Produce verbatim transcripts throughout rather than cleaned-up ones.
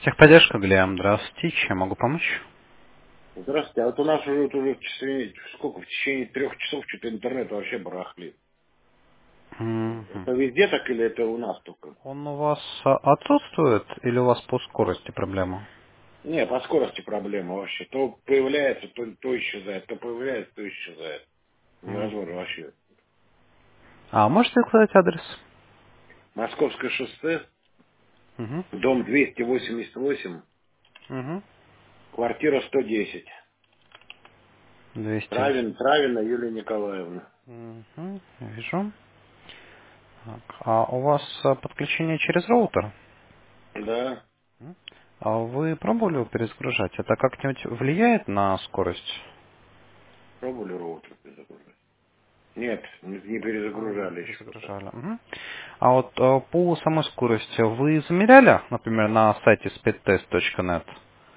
Техподдержка, Глеб. Здравствуйте. Чем могу помочь? Здравствуйте. А вот у нас уже, вот уже в течение, сколько, в течение трех часов что-то интернет вообще барахлит. Мгм. Это везде так или это у нас только? Он у вас а, отсутствует или у вас по скорости проблема? Не, по скорости проблема вообще. То появляется, то, то исчезает. То появляется, то исчезает. Невозможно Мгм. вообще. А можете указать адрес? Московское шоссе, Угу. дом двести восемьдесят восемь, Угу. квартира сто десять. двести. Травин, Травина Юлия Николаевна. Угу. Вижу. Так. А у вас а, подключение через роутер? Да, М? А вы пробовали его перезагружать? Это как-нибудь влияет на скорость? пробовали роутер перезагружать? Нет, не не А, не перезагружали еще пока. перезагружали. Мгм. А вот а, по самой скорости вы замеряли, например, на сайте speedtest точка нет?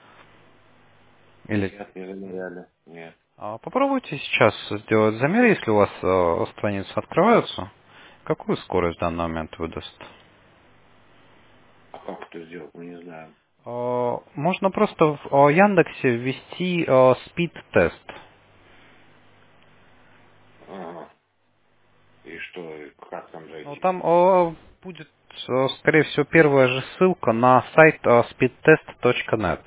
Или Нет, не замеряли. Нет. а, попробуйте сейчас сделать замер, если у вас э, страницы открываются. Какую скорость в данный момент выдаст? А как это сделать, мы не знаем. Э, Можно просто в э, Яндексе ввести э, speed test. Ага. И что, и как там Ну, зайти? там э, будет, э, скорее всего, первая же ссылка на сайт э, speedtest точка нет.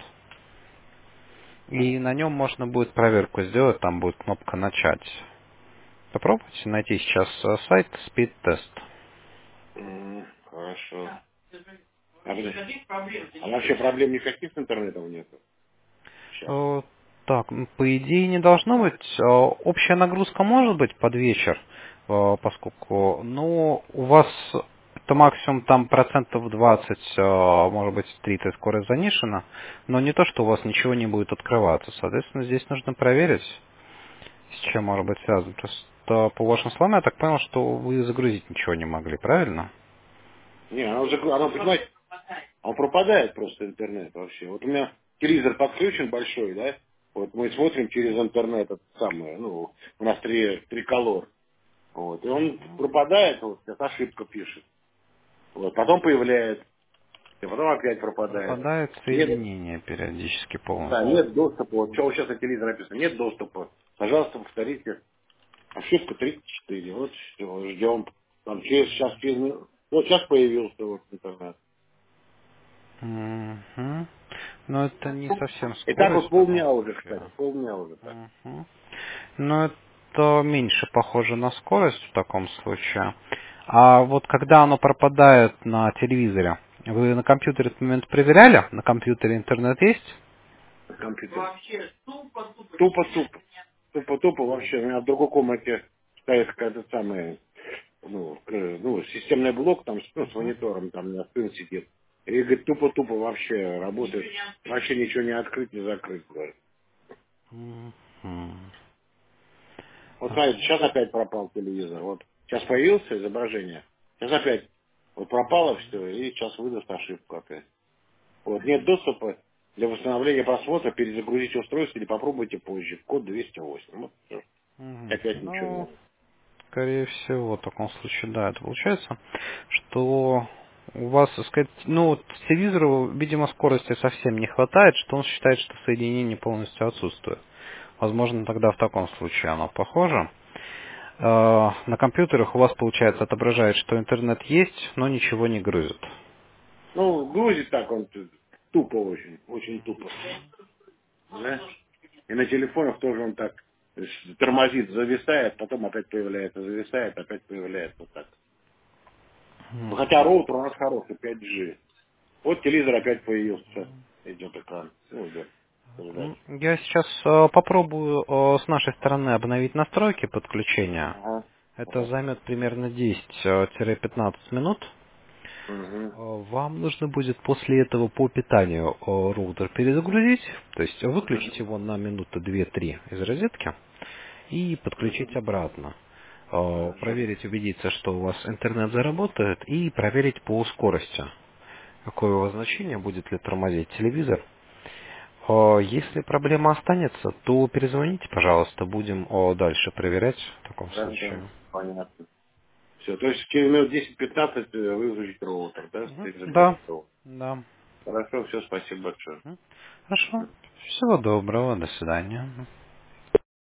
И на нем можно будет проверку сделать, там будет кнопка «Начать». Попробуйте найти сейчас э, сайт speed test. М, Хорошо. А, подожди. А вообще проблем никаких с интернетом нету сейчас? Э, Так, м, по идее не должно быть. Э, Общая нагрузка может быть под вечер, э, поскольку, ну, у вас это максимум там процентов двадцать, э, может быть, тридцать скорость занижена, но не то, что у вас ничего не будет открываться. Соответственно, здесь нужно проверить, с чем может быть связано. То есть, э, по вашим словам, я так понял, что вы загрузить ничего не могли, правильно? Не, оно, закру- оно, понимаете, он пропадает просто интернет вообще. Вот у меня телевизор подключен большой, да? Вот мы смотрим через интернет, это самое, ну, у нас три, триколор. Вот, и он пропадает, вот, как ошибка пишет. Вот, потом появляется, и потом опять пропадает. Пропадает Нет, соединение периодически да, полностью. нет доступа. Вот что сейчас на телевизоре написано, нет доступа. Пожалуйста, повторите. Ошибка тридцать четыре. Вот все, ждем. Там через сейчас, через мину- вот сейчас появился вот интернет. Мгм. Но это не совсем И так скорость вот в таком полдня уже, кстати, случае. полдня уже так. Мгм. Но это меньше похоже на скорость в таком случае. А вот когда оно пропадает на телевизоре, вы на компьютере этот момент проверяли? На компьютере интернет есть? На компьютере. Тупо-тупо. Тупо-тупо вообще. У меня в другой комнате стоит какая-то самая, ну, к- ну, системный блок там с, ну, с Мгм. монитором, там у меня сын сидит. И говорит, тупо-тупо вообще работает. Вообще ничего не открыть, не закрыть. Говорит. Мгм. Вот смотрите, сейчас опять пропал телевизор. Вот сейчас появилось изображение. Сейчас опять вот пропало все, и сейчас выдаст ошибку опять. Вот нет доступа для восстановления просмотра, перезагрузите устройство или попробуйте позже. Код двести восемь. Вот всё. И Мгм. опять ничего Ну, нет. скорее всего, в таком случае, да, это получается, что у вас, так сказать, ну, вот телевизору, видимо, скорости совсем не хватает, что он считает, что соединение полностью отсутствует. Возможно, тогда в таком случае оно похоже. Э, На компьютерах у вас, получается, отображает, что интернет есть, но ничего не грузит. Ну, грузит так он т- тупо очень, очень тупо. Да? И на телефонах тоже он так с- тормозит, зависает, потом опять появляется, зависает, опять появляется вот так. Ну, хотя роутер у нас хороший, пять джи. Вот телевизор опять появился. Сейчас идет экран. Ну, идет. Ждать. М, Я сейчас э, попробую э, с нашей стороны обновить настройки подключения. Ага. Это Ага. займет примерно десять-пятнадцать минут. Мгм. Э, Вам нужно будет после этого по питанию э, роутер перезагрузить, то есть выключить Мгм. его на минуты две-три из розетки и подключить Мгм. обратно. Э, Хорошо. Проверить, убедиться, что у вас интернет заработает, и проверить по скорости, какое его значение, будет ли тормозить телевизор. Э, Если проблема останется, то перезвоните, пожалуйста, будем э, дальше проверять в таком Да, да. случае. Понятно. Все. То есть через минут десять-пятнадцать выключить роутер, да? Мгм. Перезагрузить Да, роутер. да. Хорошо, все, спасибо большое. Хорошо. Всего доброго. До свидания.